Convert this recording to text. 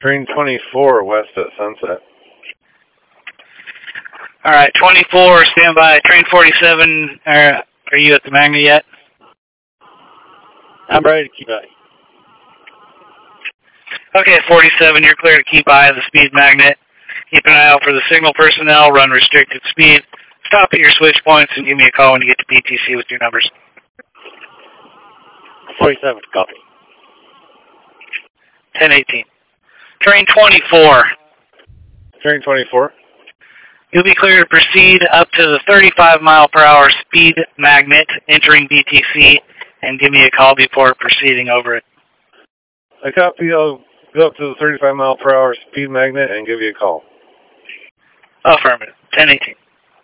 Train 24 west at Sunset. All right, 24, stand by. Train 47, are you at the magnet yet? I'm ready to keep up. Okay, 47, you're clear to keep eye of the speed magnet. Keep an eye out for the signal personnel, run restricted speed. Stop at your switch points and give me a call when you get to PTC with your numbers. 47, copy. 1018. Train 24. Train 24. You'll be clear to proceed up to the 35 mile per hour speed magnet entering BTC and give me a call before proceeding over it. I copy. I'll go up to the 35 mile per hour speed magnet and give you a call. Affirmative. 1018.